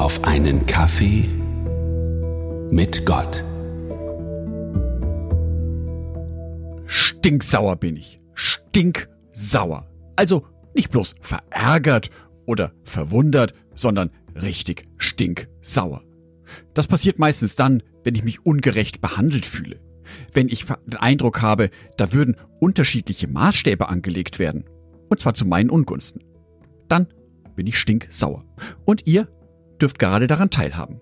auf einen Kaffee mit Gott. Stinksauer bin ich. Stinksauer. Also nicht bloß verärgert oder verwundert, sondern richtig stinksauer. Das passiert meistens dann, wenn ich mich ungerecht behandelt fühle. Wenn ich den Eindruck habe, da würden unterschiedliche Maßstäbe angelegt werden. Und zwar zu meinen Ungunsten. Dann bin ich stinksauer. Und ihr dürft gerade daran teilhaben.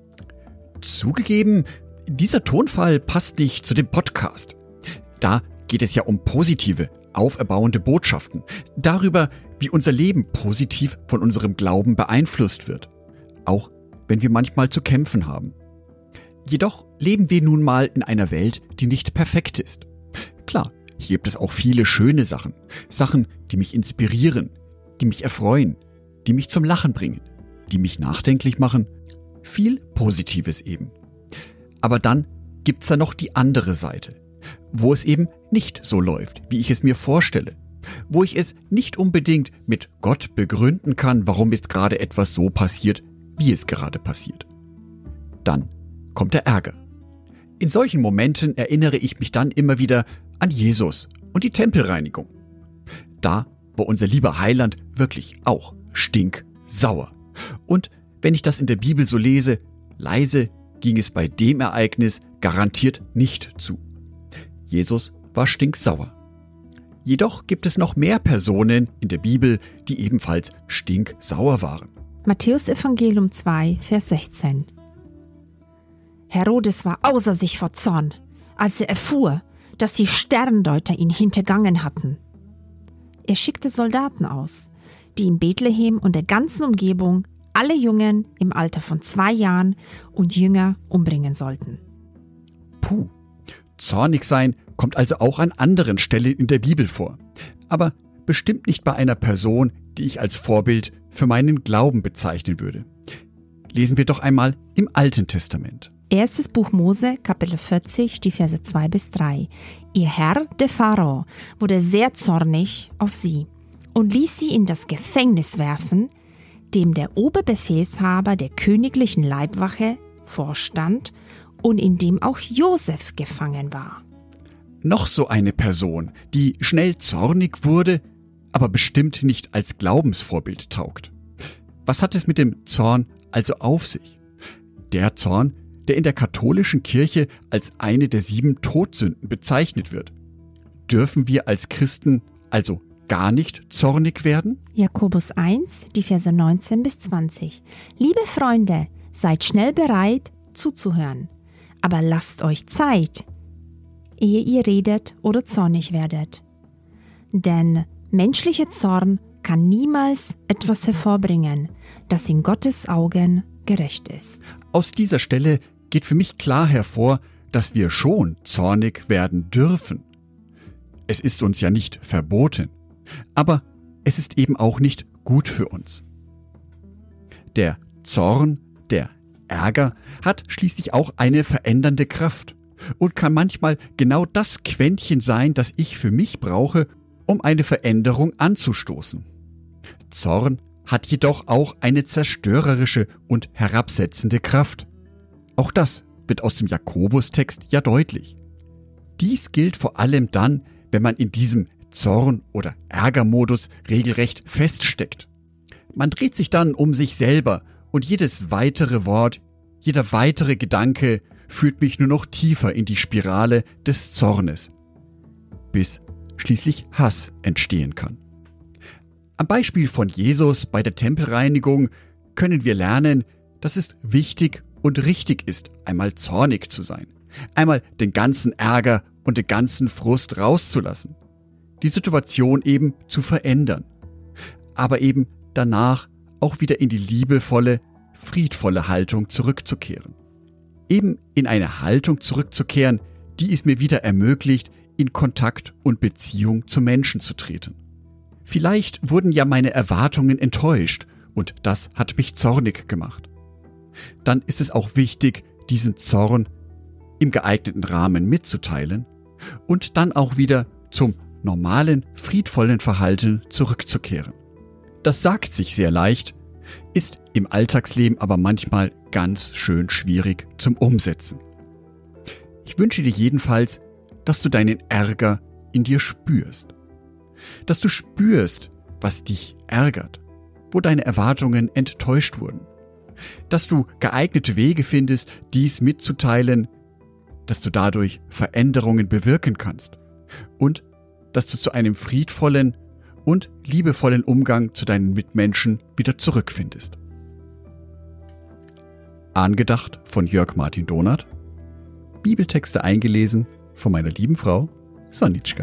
Zugegeben, dieser Tonfall passt nicht zu dem Podcast. Da geht es ja um positive, auferbauende Botschaften. Darüber, wie unser Leben positiv von unserem Glauben beeinflusst wird. Auch wenn wir manchmal zu kämpfen haben. Jedoch leben wir nun mal in einer Welt, die nicht perfekt ist. Klar, hier gibt es auch viele schöne Sachen. Sachen, die mich inspirieren, die mich erfreuen, die mich zum Lachen bringen, die mich nachdenklich machen. Viel Positives eben. Aber dann gibt's da noch die andere Seite, wo es eben nicht so läuft, wie ich es mir vorstelle. Wo ich es nicht unbedingt mit Gott begründen kann, warum jetzt gerade etwas so passiert, wie es gerade passiert. Dann kommt der Ärger. In solchen Momenten erinnere ich mich dann immer wieder an Jesus und die Tempelreinigung. Da war unser lieber Heiland wirklich auch stinksauer. Und wenn ich das in der Bibel so lese, leise ging es bei dem Ereignis garantiert nicht zu. Jesus war stinksauer. Jedoch gibt es noch mehr Personen in der Bibel, die ebenfalls stinksauer waren. Matthäus Evangelium 2, Vers 16. Herodes war außer sich vor Zorn, als er erfuhr, dass die Sterndeuter ihn hintergangen hatten. Er schickte Soldaten aus, die in Bethlehem und der ganzen Umgebung alle Jungen im Alter von 2 Jahren und jünger umbringen sollten. Puh, zornig sein kommt also auch an anderen Stellen in der Bibel vor. Aber bestimmt nicht bei einer Person, die ich als Vorbild für meinen Glauben bezeichnen würde. Lesen wir doch einmal im Alten Testament. 1. Buch Mose, Kapitel 40, die Verse 2 bis 3. Ihr Herr, der Pharao, wurde sehr zornig auf sie und ließ sie in das Gefängnis werfen, dem der Oberbefehlshaber der königlichen Leibwache vorstand und in dem auch Josef gefangen war. Noch so eine Person, die schnell zornig wurde, aber bestimmt nicht als Glaubensvorbild taugt. Was hat es mit dem Zorn also auf sich? Der Zorn, der in der katholischen Kirche als eine der 7 Todsünden bezeichnet wird. Dürfen wir als Christen also gar nicht zornig werden? Jakobus 1, die Verse 19 bis 20. Liebe Freunde, seid schnell bereit, zuzuhören, aber lasst euch Zeit, ehe ihr redet oder zornig werdet. Denn menschlicher Zorn kann niemals etwas hervorbringen, das in Gottes Augen gerecht ist. Aus dieser Stelle geht für mich klar hervor, dass wir schon zornig werden dürfen. Es ist uns ja nicht verboten, aber es ist eben auch nicht gut für uns. Der Zorn, der Ärger hat schließlich auch eine verändernde Kraft und kann manchmal genau das Quäntchen sein, das ich für mich brauche, um eine Veränderung anzustoßen. Zorn hat jedoch auch eine zerstörerische und herabsetzende Kraft. Auch das wird aus dem Jakobus-Text ja deutlich. Dies gilt vor allem dann, wenn man in diesem Zorn- oder Ärgermodus regelrecht feststeckt. Man dreht sich dann um sich selber und jedes weitere Wort, jeder weitere Gedanke führt mich nur noch tiefer in die Spirale des Zornes, bis schließlich Hass entstehen kann. Am Beispiel von Jesus bei der Tempelreinigung können wir lernen, dass es wichtig und richtig ist, einmal zornig zu sein, einmal den ganzen Ärger und den ganzen Frust rauszulassen, die Situation eben zu verändern, aber eben danach auch wieder in die liebevolle, friedvolle Haltung zurückzukehren. Eben in eine Haltung zurückzukehren, die es mir wieder ermöglicht, in Kontakt und Beziehung zu Menschen zu treten. Vielleicht wurden ja meine Erwartungen enttäuscht und das hat mich zornig gemacht. Dann ist es auch wichtig, diesen Zorn im geeigneten Rahmen mitzuteilen und dann auch wieder zum normalen, friedvollen Verhalten zurückzukehren. Das sagt sich sehr leicht, ist im Alltagsleben aber manchmal ganz schön schwierig zum Umsetzen. Ich wünsche dir jedenfalls, dass du deinen Ärger in dir spürst. Dass du spürst, was dich ärgert, wo deine Erwartungen enttäuscht wurden. Dass du geeignete Wege findest, dies mitzuteilen, dass du dadurch Veränderungen bewirken kannst und dass du zu einem friedvollen und liebevollen Umgang zu deinen Mitmenschen wieder zurückfindest. Angedacht von Jörg Martin Donath, Bibeltexte eingelesen von meiner lieben Frau Sonitschka.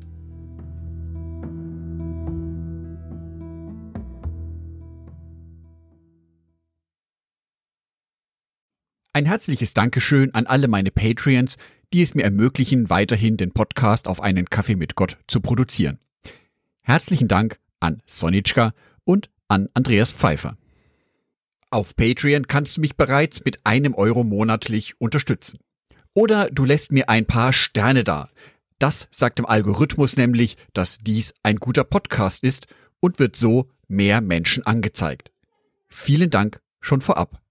Ein herzliches Dankeschön an alle meine Patreons, die es mir ermöglichen, weiterhin den Podcast auf einen Kaffee mit Gott zu produzieren. Herzlichen Dank an Sonitschka und an Andreas Pfeiffer. Auf Patreon kannst du mich bereits mit €1 monatlich unterstützen. Oder du lässt mir ein paar Sterne da. Das sagt dem Algorithmus nämlich, dass dies ein guter Podcast ist und wird so mehr Menschen angezeigt. Vielen Dank schon vorab.